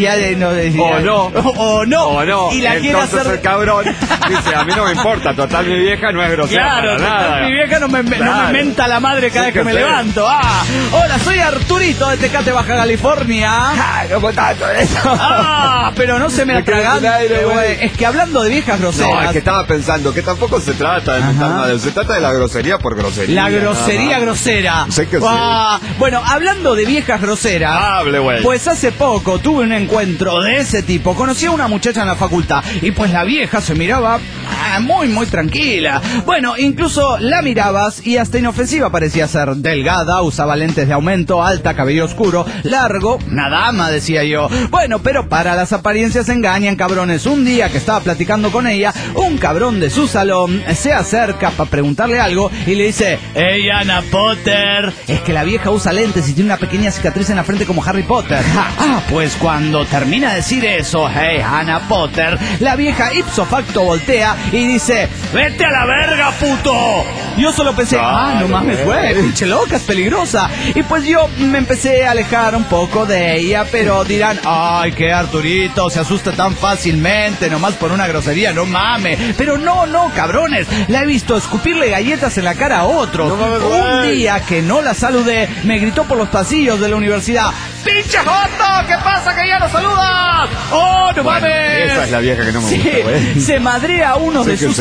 [SPEAKER 2] o no. Y la quiere hacer.
[SPEAKER 3] El cabrón dice, a mí no me importa, total mi vieja no es grosera.
[SPEAKER 2] Claro,
[SPEAKER 3] para nada.
[SPEAKER 2] Mi vieja no me menta la madre cada vez que me levanto. Hola, soy Arturito de Tecate, Baja California.
[SPEAKER 4] ¿Cómo está todo eso?
[SPEAKER 2] Pero no se me atragante, güey. Es que hablando de viejas groseras.
[SPEAKER 3] No, es que estaba pensando que tampoco se trata de mentar madre, se trata de la grosería por grosería.
[SPEAKER 2] La grosería grosera.
[SPEAKER 3] Sé que sí.
[SPEAKER 2] Bueno, hablando de viejas groseras.
[SPEAKER 3] Hable, güey.
[SPEAKER 2] Pues hace poco tuve un encuentro de ese tipo. Conocí a una muchacha en la facultad y pues la vieja se miraba muy, muy tranquila. Bueno, incluso la mirabas y hasta inofensiva parecía ser. Delgada, usaba lentes de aumento, alta, cabello oscuro, largo, una dama, decía yo. Bueno, pero para las apariencias engañan, cabrones. Un día que estaba platicando con ella, un cabrón de su salón se acerca para preguntarle algo y le dice, hey, Ana Potter. Es que la vieja usa lentes y tiene una pequeña cicatriz en la frente como Harry Potter. Pues cuando termina de decir eso, hey, Ana Potter, la vieja ipso facto voltea y dice, vete a la verga, puto. Yo solo pensé, no mames, güey, pinche loca, es peligrosa. Y pues yo me empecé a alejar un poco de ella, pero dirán, ay, que Arturito se asusta tan fácilmente, nomás por una grosería, no mames. Pero no, cabrones, la he visto escupirle galletas en la cara a otros. Un día que no la saludé, me gritó por los pasillos de la universidad, ¡pinche joto! ¿Qué pasa que ya no saludas? ¡Oh, no mames!
[SPEAKER 3] Esa es la vieja que no me gusta, güey.
[SPEAKER 2] Se madrea a uno de su salón,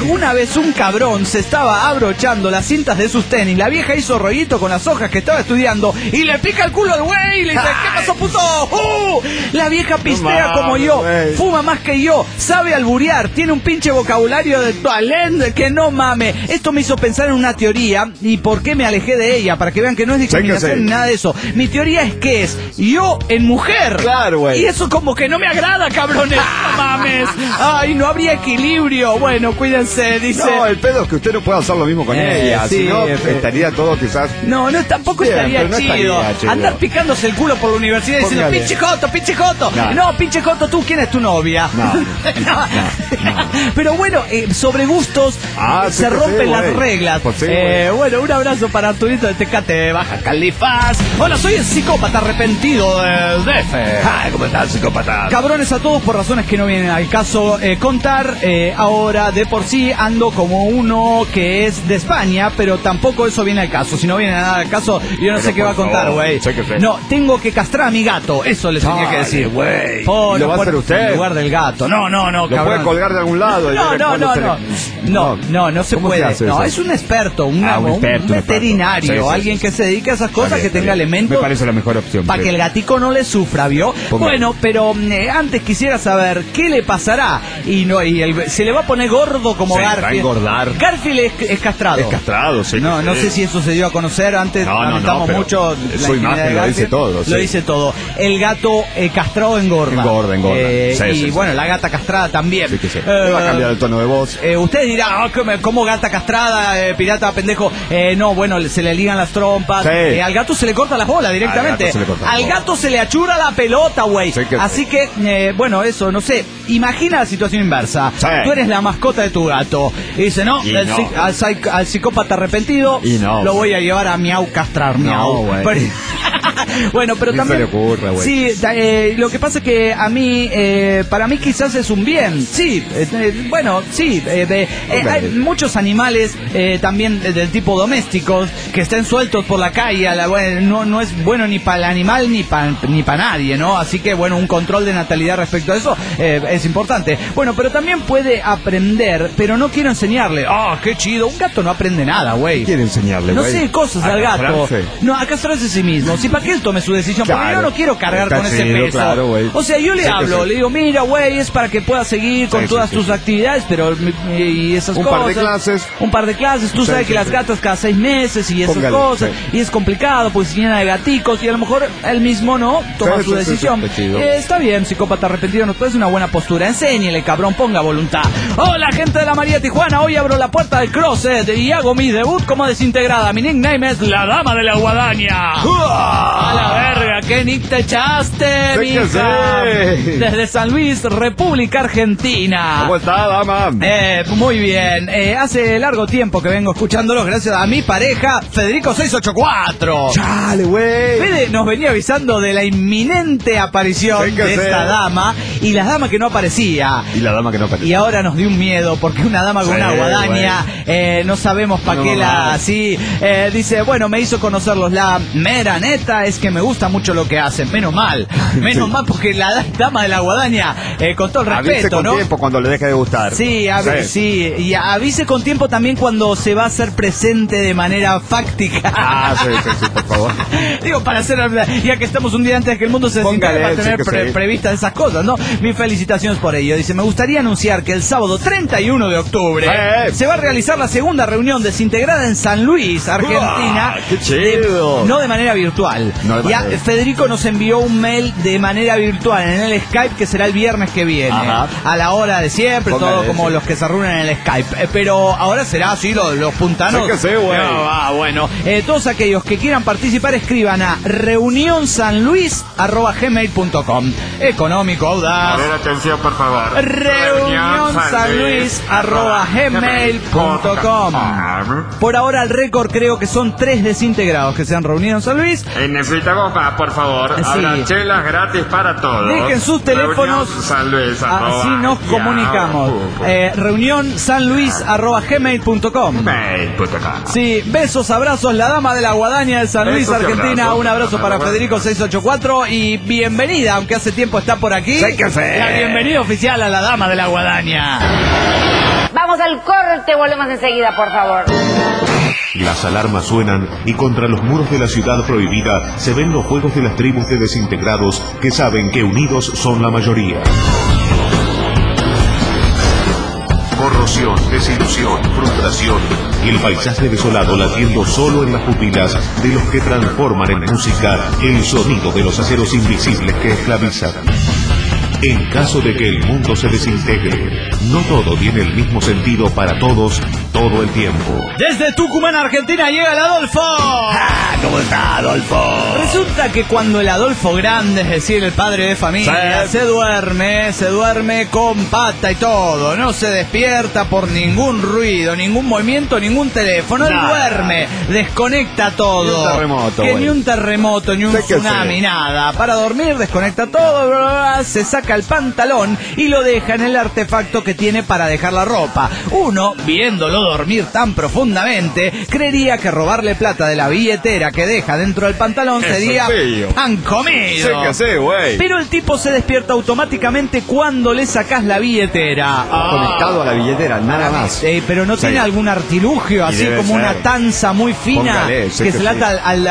[SPEAKER 2] una vez un cabrón se estaba abrochando las cintas de sus tenis. La vieja hizo rollito con las hojas que estaba estudiando y le pica el culo al güey y le dice, ¿qué pasó, puto? La vieja pistea como yo, fuma más que yo, sabe alburear, tiene un pinche vocabulario de toilette que no mame. Esto me hizo pensar en una teoría y por qué me alejé de ella, para que vean que no es discriminación ni nada de eso. Mi teoría es que es yo en mujer.
[SPEAKER 3] Claro, güey.
[SPEAKER 2] Y eso como que no me agrada, cabrones. No mames. Ay, no habría equilibrio. Bueno, cuídense, dice.
[SPEAKER 3] No, el pedo es que usted no puede hacer lo mismo con ella.
[SPEAKER 2] Sí,
[SPEAKER 3] si no, estaría todo quizás...
[SPEAKER 2] No, tampoco estaría
[SPEAKER 3] no
[SPEAKER 2] chido. Andar picándose el culo por la universidad diciendo, pinche joto, pinche joto. No, pinche joto, ¿tú quién es tu novia? No. Pero bueno, sobre gustos se rompen las reglas.
[SPEAKER 3] Pues sí,
[SPEAKER 2] bueno, un abrazo para Arturito de Tecate, Baja Califas. Hola, soy el psicópata arrepentido del DF.
[SPEAKER 3] Ay, ¿cómo estás, psicópata?
[SPEAKER 2] Cabrones a todos por razones que no vienen al caso contar. Ahora, de por sí, ando como uno que es de España, pero tampoco eso viene al caso. Si no viene nada al caso, yo no sé qué va a contar, güey. No, tengo que castrar a mi gato. Eso les tenía que decir.
[SPEAKER 3] Güey. ¿Lo va a hacer usted?
[SPEAKER 2] En lugar del gato. No,
[SPEAKER 3] ¿Lo puede colgar de algún lado?
[SPEAKER 2] No se puede. No, es un experto, un veterinario, alguien que se dedique a esas cosas, que tenga elementos.
[SPEAKER 3] Me parece la mejor opción.
[SPEAKER 2] Para que el gatico no le sufra, ¿vio? Bueno, pero antes quisiera saber qué le pasará. Se le va a poner gordo como Garfield.
[SPEAKER 3] Va a engordar.
[SPEAKER 2] Garfield es castrado.
[SPEAKER 3] Es castrado, sí.
[SPEAKER 2] No sé si eso se dio a conocer antes. Lamentamos mucho.
[SPEAKER 3] Su imagen lo dice todo.
[SPEAKER 2] Lo dice todo. El gato castrado engorda.
[SPEAKER 3] Engorda.
[SPEAKER 2] Y bueno, la gata castrada también.
[SPEAKER 3] Sí. Va a cambiar el tono de voz.
[SPEAKER 2] Usted dirá, ¿cómo gata castrada, pirata pendejo? No, bueno, se le ligan las trompas. Al gato se le corta las bolas directamente. Al gato se le achura la pelota, güey. Así que, bueno, eso, no sé. Imagina la situación inversa. Tú eres la mascota de tu gato. Y dice, al psicópata arrepentido lo voy a llevar a Miau castrar. Miau. Bueno, pero también...
[SPEAKER 3] se le ocurre, güey.
[SPEAKER 2] Sí, lo que pasa es que a mí, para mí quizás es un bien. Sí, bueno, sí. Hay muchos animales también del tipo domésticos que estén sueltos por la calle. No es bueno ni para el animal ni para nadie, ¿no? Así que, bueno, un control de natalidad respecto a eso es importante. Bueno, pero también puede aprender, pero no quiero enseñarle. Qué chido. Un gato no aprende nada, güey.
[SPEAKER 3] ¿Qué quiere enseñarle, güey?
[SPEAKER 2] No sé cosas al gato. No, a castrarse a sí mismo. Sí, para que él tome su decisión. Porque yo no quiero cargar con ese peso.
[SPEAKER 3] Claro,
[SPEAKER 2] o sea, yo le hablo, le digo, mira, güey, es para que puedas seguir con todas tus actividades, pero y esas cosas. Un par de clases. Tú sabes que las gatas cada 6 meses y esas cosas. Y es complicado porque se llena de gaticos y a lo mejor él mismo no toma su decisión. Está bien, psicópata arrepentido, no es una buena postura. Enséñele, cabrón, ponga voluntad. Hola, gente de la María Tijuana. Hoy abro la puerta del closet y hago mi debut como desintegrada. Mi nickname es la Dama de la Guadaña. A la verga, ¿qué nick te echaste, mija? Desde San Luis, República Argentina.
[SPEAKER 3] ¿Cómo está, dama?
[SPEAKER 2] Muy bien. Hace largo tiempo que vengo escuchándolos gracias a mi pareja, Federico 684.
[SPEAKER 3] Chale, güey.
[SPEAKER 2] Fede nos venía avisando de la inminente aparición de esta dama y la dama que no aparecía. Y ahora nos dio un miedo porque una dama con una guadaña, no sabemos para qué así. Dice, bueno, me hizo conocerlos. La mera neta es que me gusta mucho lo que hacen. Menos mal porque la dama de la guadaña, con todo el respeto,
[SPEAKER 3] avise con tiempo cuando le deje de gustar.
[SPEAKER 2] Sí, y avise con tiempo también cuando se va a hacer presente de manera fáctica.
[SPEAKER 3] Sí, por favor.
[SPEAKER 2] Digo, para hacer, ya que estamos un día antes de que el mundo se desintegre, para tener previstas esas cosas, ¿no? Mis felicitaciones por ello. Dice, me gustaría anunciar que el sábado 31 de octubre se va a realizar la segunda reunión desintegrada en San Luis, Argentina.
[SPEAKER 3] ¡Qué chido!
[SPEAKER 2] No de manera virtual. Federico nos envió un mail de manera virtual en el Skype, que será el viernes que viene. A la hora de siempre, todo como los que se reúnen en el Skype. Pero ahora será así, los puntanos. Bueno, todos aquellos que quieran participar, escriban a reunionsanluis@gmail.com. Económico, audaz.
[SPEAKER 1] A ver, atención, por favor.
[SPEAKER 2] reunionsanluis@gmail.com. Por ahora el récord creo que son 3 desintegrados que se han reunido en San Luis.
[SPEAKER 1] En ese
[SPEAKER 6] necesitamos más, por favor.
[SPEAKER 2] Sí.
[SPEAKER 6] Habrá chelas gratis para todos.
[SPEAKER 2] Dejen sus teléfonos.
[SPEAKER 6] Reunión San Luis,
[SPEAKER 2] Así nos comunicamos. Reunión sanluis@gmail.com. Sí, besos, abrazos, la dama de la guadaña de San Luis,
[SPEAKER 6] Besos y
[SPEAKER 2] Argentina.
[SPEAKER 6] abrazos.
[SPEAKER 2] Un abrazo para Federico 684 y bienvenida, aunque hace tiempo está por aquí.
[SPEAKER 4] Sí que sí.
[SPEAKER 2] La bienvenida oficial a la dama de la guadaña.
[SPEAKER 7] Vamos al corte, volvemos enseguida, por favor.
[SPEAKER 1] Las alarmas suenan y contra los muros de la ciudad prohibida se ven los juegos de las tribus de desintegrados que saben que unidos son la mayoría. Corrosión, desilusión, frustración y el paisaje desolado latiendo solo en las pupilas de los que transforman en música el sonido de los aceros invisibles que esclavizan. En caso de que el mundo se desintegre, no todo tiene el mismo sentido para todos todo el tiempo.
[SPEAKER 2] Desde Tucumán, Argentina, llega el Adolfo.
[SPEAKER 4] ¿Cómo está, Adolfo?
[SPEAKER 2] Resulta que cuando el Adolfo grande, es decir, el padre de familia, se duerme con pata y todo, no se despierta por ningún ruido, ningún movimiento, ningún teléfono, él duerme, desconecta todo. Ni un terremoto, ni un tsunami, nada. Para dormir desconecta todo, bla, bla, bla, se saca el pantalón y lo deja en el artefacto que tiene para dejar la ropa. Uno, viéndolo dormir tan profundamente, creería que robarle plata de la billetera que deja dentro del pantalón sería pan comido. Pero el tipo se despierta automáticamente cuando le sacás la billetera.
[SPEAKER 3] Conectado a la billetera, nada más.
[SPEAKER 2] Pero no tiene algún artilugio, así como una tanza muy fina.
[SPEAKER 3] Póngale,
[SPEAKER 2] que se lata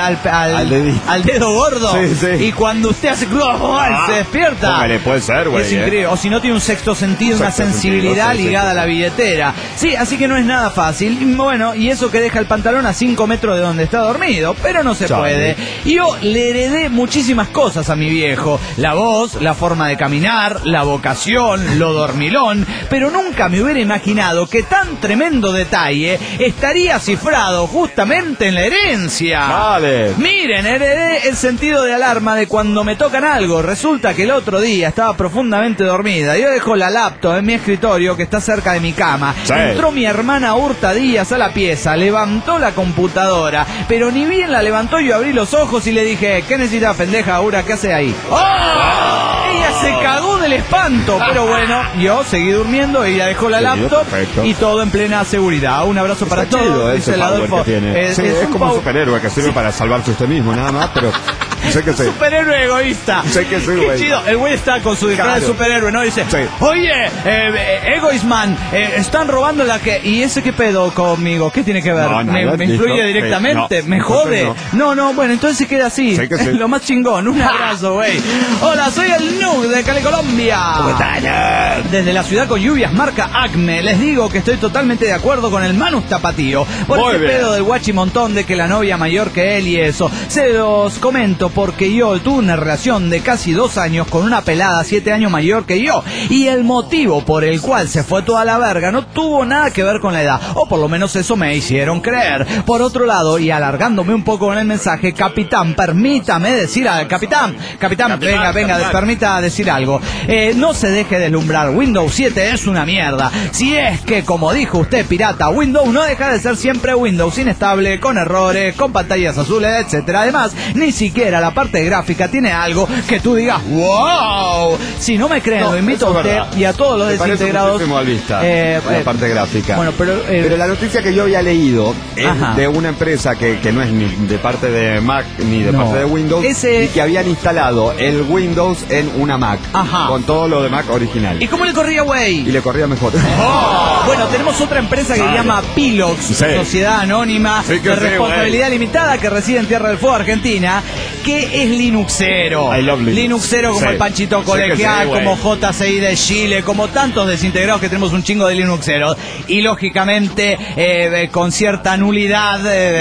[SPEAKER 2] al dedo gordo. Y cuando usted hace se despierta.
[SPEAKER 3] Póngale, puede ser, güey.
[SPEAKER 2] Es increíble. O si no, tiene un sexto sentido, una sensibilidad ligada a la billetera. Sí, así que no es nada fácil. Bueno, y eso que deja el pantalón a 5 metros de donde está dormido, pero no se puede. Y yo le heredé muchísimas cosas a mi viejo: la voz, la forma de caminar, la vocación, lo dormilón, pero nunca me hubiera imaginado que tan tremendo detalle estaría cifrado justamente en la herencia. Miren, heredé el sentido de alarma de cuando me tocan algo. Resulta que el otro día estaba profundamente dormida. Yo dejo la laptop en mi escritorio que está cerca de mi cama. Entró mi hermana hurtadillas a la pieza, levantó la computadora, pero ni bien la levantó, yo abrí los ojos y le dije: ¿qué necesitas, pendeja, Aura? ¿Qué hace ahí? Ella se cagó del espanto, pero bueno, yo seguí durmiendo, ella dejó la laptop y todo en plena seguridad. Un abrazo para todos. Dice el Adolfo.
[SPEAKER 3] Es como un superhéroe que sirve para salvarse usted mismo, nada más, pero...
[SPEAKER 2] Superhéroe egoísta. Qué chido. El güey está con su disfraz de superhéroe, ¿no? Dice: oye, Egoisman, están robando la que... ¿Y ese qué pedo conmigo? ¿Qué tiene que ver? ¿Me influye directamente? ¿Me jode? No, bueno, entonces se queda así. Lo más chingón. Un abrazo, güey. Hola, soy el Nug de Cali, Colombia. Desde la ciudad con lluvias marca Acme, les digo que estoy totalmente de acuerdo con el Manus Tapatío. Por ese pedo del guachimontón de que la novia mayor que él y eso. Se los comento porque yo tuve una relación de casi 2 años con una pelada 7 años mayor que yo, y el motivo por el cual se fue toda la verga no tuvo nada que ver con la edad, o por lo menos eso me hicieron creer. Por otro lado, y alargándome un poco con el mensaje, capitán, permítame decir algo. Capitán, venga, permita decir algo. No se deje deslumbrar, Windows 7 es una mierda. Si es que, como dijo usted, pirata, Windows no deja de ser siempre Windows, inestable, con errores, con pantallas azules, etcétera. Además, ni siquiera la parte gráfica tiene algo que tú digas ¡wow! Si no me creen, lo invito a usted y a todos los desintegrados.
[SPEAKER 3] La parte gráfica.
[SPEAKER 2] Bueno,
[SPEAKER 3] pero la noticia que yo había leído es de una empresa que no es ni de parte de Mac ni de parte de Windows, y que habían instalado el Windows en una Mac con todo lo de Mac original.
[SPEAKER 2] ¿Y cómo le corría, güey?
[SPEAKER 3] Y le corría mejor.
[SPEAKER 2] Bueno, tenemos otra empresa que se llama Pilox, Sociedad Anónima de Responsabilidad Limitada, que reside en Tierra del Fuego, Argentina, que es Linuxero. Linuxero como el Panchito Colegial, como JCI de Chile, como tantos desintegrados que tenemos un chingo de Linuxeros. Y lógicamente, con cierta nulidad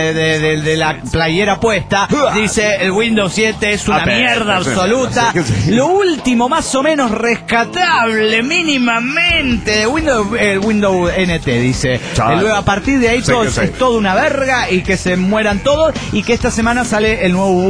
[SPEAKER 2] de la playera puesta, dice: el Windows 7 es una mierda absoluta. Lo último más o menos rescatable mínimamente de Windows, el Windows NT, dice. Luego, a partir de ahí todo es toda una verga, y que se mueran todos, y que esta semana sale el nuevo Ubuntu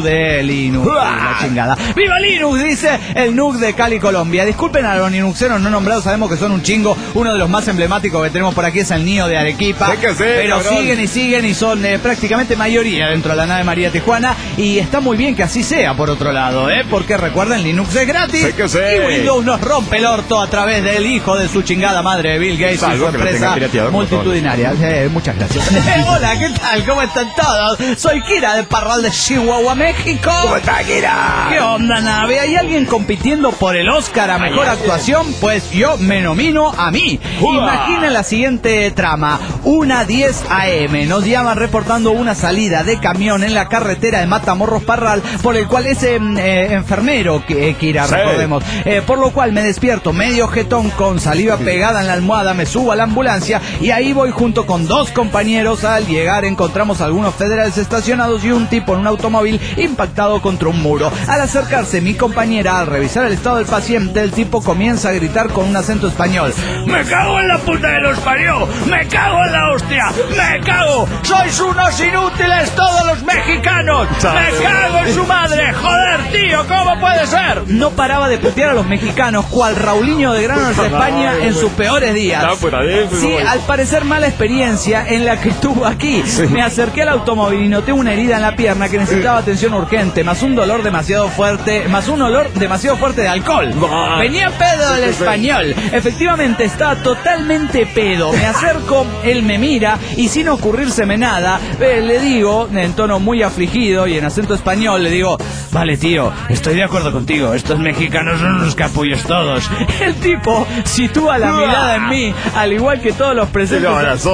[SPEAKER 2] de Linux. La chingada. ¡Viva Linux! Dice el Nuke de Cali, Colombia. Disculpen a los linuxeros no nombrados, sabemos que son un chingo. Uno de los más emblemáticos que tenemos por aquí es el Nio de Arequipa. Pero siguen y son prácticamente mayoría dentro de la nave María Tijuana. Y está muy bien que así sea, por otro lado, porque recuerden, Linux es gratis. Y Windows nos rompe el orto a través del hijo de su chingada madre, Bill Gates, y su empresa multitudinaria. Muchas gracias. Hola, ¿qué tal? ¿Cómo están todos? Soy Kira de Parral de Chihuahua, México.
[SPEAKER 4] ¿Cómo está, Kira?
[SPEAKER 2] ¿Qué onda, nave? ¿Hay alguien compitiendo por el Oscar a mejor actuación? Pues yo me nomino a mí. Imaginen la siguiente trama. 1:10 AM. Nos llaman reportando una salida de camión en la carretera de Matamoros Parral, por el cual ese enfermero, Kira, recordemos, por lo cual me despierto medio jetón con saliva pegada en la almohada, me subo a la ambulancia y ahí voy junto con dos compañeros. Al llegar encontramos a algunos federales estacionados y un tipo en un automóvil impactado contra un muro. Al acercarse mi compañera al revisar el estado del paciente, el tipo comienza a gritar con un acento español: ¡Me cago en la puta de los parió! ¡Me cago en la hostia! ¡Me cago! ¡Sois unos inútiles todos los mexicanos! ¡Me cago en su madre! ¡Joder, tío! ¿Cómo puede ser? No paraba de putear a los mexicanos cual Raulinho de Granos de España en sus peores días. Sí, al parecer mala experiencia en la que estuvo aquí. Me acerqué al automóvil y noté una herida en la pierna que necesitaba atención urgente, más un dolor demasiado fuerte, más un olor demasiado fuerte de alcohol. Venía pedo el español. Efectivamente, estaba totalmente pedo. Me acerco, él me mira y sin ocurrírseme nada, le digo, en tono muy afligido y en acento español, le digo: vale, tío, estoy de acuerdo contigo, estos mexicanos son unos capullos todos. El tipo sitúa la mirada en mí, al igual que todos los presentes,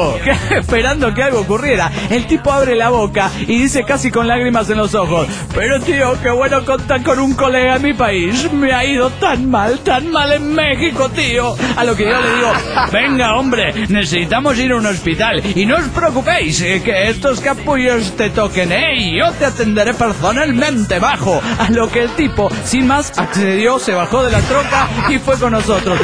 [SPEAKER 2] esperando que algo ocurriera. El tipo abre la boca y dice casi con lágrimas en los ojos: pero tío, qué bueno contar con un colega en mi país. Me ha ido tan mal en México, tío. A lo que yo le digo: venga, hombre, necesitamos ir a un hospital y no os preocupéis que estos capullos te toquen, y yo te atenderé personalmente bajo. A lo que el tipo, sin más, accedió, se bajó de la troca y fue con nosotros.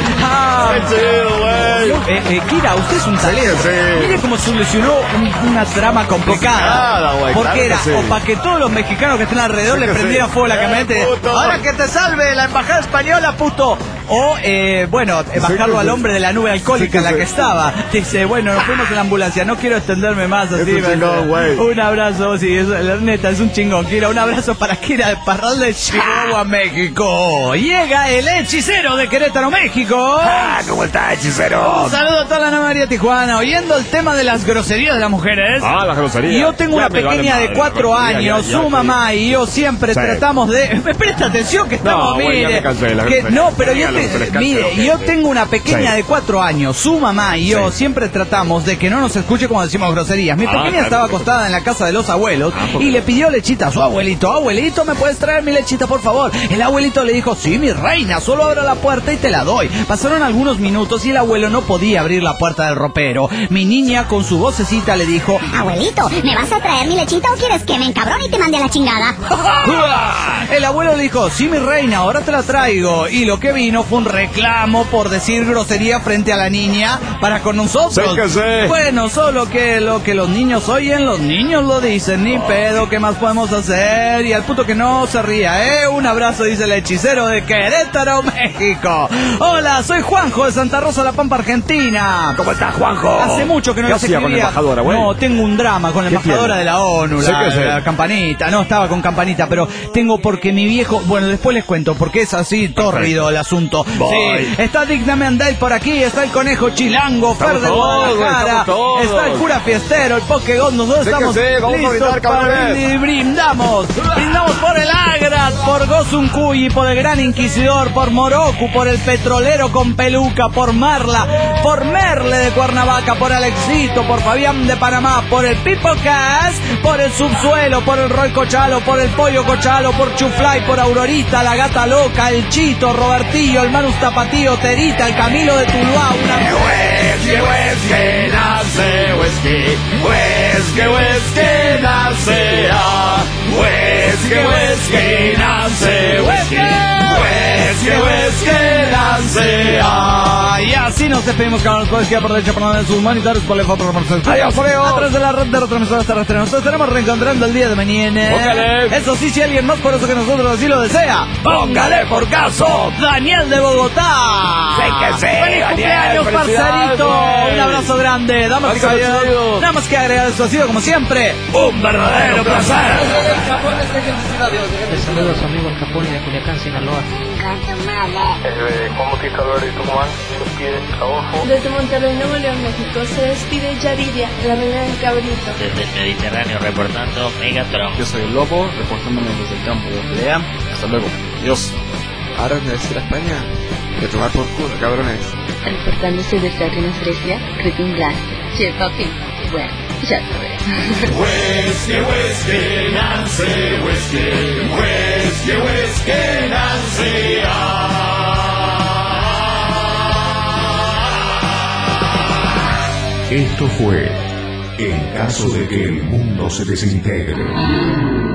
[SPEAKER 2] Kira, usted es un talento. Mire cómo solucionó una trama complicada. Porque era o para que todos los mexicanos que estén alrededor le prendieran fuego a la camioneta. Ahora que te salve la embajada española, puto. O, bajarlo al hombre de la nube alcohólica en la que estaba. Dice: bueno, nos fuimos en la ambulancia, no quiero extenderme más así. Un abrazo, sí, la neta, es un chingón, Kira. Un abrazo para Kira de Parral de Chihuahua, México. Llega el hechicero de Querétaro, México.
[SPEAKER 4] ¿Cómo está, hechicero?
[SPEAKER 2] Un saludo a toda la nave María Tijuana. Oyendo el tema de las groserías de las mujeres.
[SPEAKER 3] Las groserías.
[SPEAKER 2] Yo tengo una pequeña de 4 años, su mamá y yo siempre tratamos de... Presta atención que estamos, mire. Yo tengo una pequeña de 4 años, su mamá y yo siempre tratamos de que no nos escuche cuando decimos groserías. Mi pequeña estaba acostada en la casa de los abuelos y le pidió lechita a su abuelito. Abuelito, ¿me puedes traer mi lechita, por favor? El abuelito le dijo: sí, mi reina, solo abra la puerta y te la doy. Pasaron algunos minutos y el abuelo no podía abrir la puerta del ropero. Mi niña con su vocecita le dijo:
[SPEAKER 8] abuelito, ¿me vas a traer mi lechita o quieres que me encabrone y te mande a la chingada?
[SPEAKER 2] El abuelo le dijo: sí, mi reina, ahora te la traigo. Y lo que vino fue un reclamo por decir grosería frente a la niña para con nosotros. Bueno, solo que lo que los niños oyen, los niños lo dicen. Ni pedo, ¿qué más podemos hacer? Y al puto que no se ría, Un abrazo, dice el hechicero de Querétaro, México. Hola, soy Juanjo de Santa Rosa, La Pampa, Argentina.
[SPEAKER 4] ¿Cómo estás, Juanjo?
[SPEAKER 2] Hace mucho que no les escribía.
[SPEAKER 3] Con la embajadora, güey?
[SPEAKER 2] No, tengo un drama con la embajadora de la ONU, la Campanita. No, estaba con Campanita, pero tengo porque mi viejo... Bueno, después les cuento, porque es así tórrido el asunto. Sí, está Dick Namendale por aquí, está el Conejo Chilango, Fer de Guadalajara, está el Cura Fiestero, el Pokegón. Nosotros estamos listos para brindamos por el Agrat, por Gosuncuy, por el Gran Inquisidor, por Moroku, por el Petrolero con Peluca, por Marla, por Merle de Cuernavaca, por Alexito, por Fabián de Panamá, por el Pipo Cast, por el Subsuelo, por el Roy Cochalo, por el Pollo Cochalo, por Chuflay, por Aurorita, la Gata Loca, el Chito, Robertillo, el Manus Tapatío, Terita, el Camilo de Tuluá,
[SPEAKER 1] Whisky nace, whisky nace, whisky nace, whisky nace,
[SPEAKER 2] ya Así nos despedimos, cabrón. Puedes quedar por derecha, por donde sus monitores, por el foto,
[SPEAKER 3] Adiós,
[SPEAKER 2] a través de la red de retransmisores terrestres. Nos estaremos reencontrando el día de mañana.
[SPEAKER 3] Póngale.
[SPEAKER 2] Eso sí, si alguien más poderoso que nosotros así lo desea,
[SPEAKER 3] ¡póngale por caso!
[SPEAKER 2] Daniel de Bogotá.
[SPEAKER 3] ¡Sí que sí!
[SPEAKER 2] ¡Feliz cumpleaños, parcerito! Un abrazo grande. Damas y caballeros, nada más que agregar, esto ha sido como siempre
[SPEAKER 3] ¡un verdadero placer!
[SPEAKER 9] Les saludo a su amigo el Capone de Culiacán, Sinaloa.
[SPEAKER 10] Juan Bautista Álvarez Tucumán, se despide Adolfo.
[SPEAKER 11] Desde Monterrey, Nuevo León, México, se despide Yaridia, la reina del cabrito.
[SPEAKER 12] Desde el Mediterráneo, reportando Megatron.
[SPEAKER 13] Yo soy el Lobo, reportándome desde el campo de pelea. Hasta luego. Adiós.
[SPEAKER 14] Ahora me decir a España que tomar por culo, cabrones.
[SPEAKER 15] Reportándose desde Atenas, Grecia, Cretin Blast. Che, papi, bueno, ya sabes.
[SPEAKER 1] Whiskey, Nancy, whiskey, Nancy. Esto fue En caso de que el mundo se desintegre.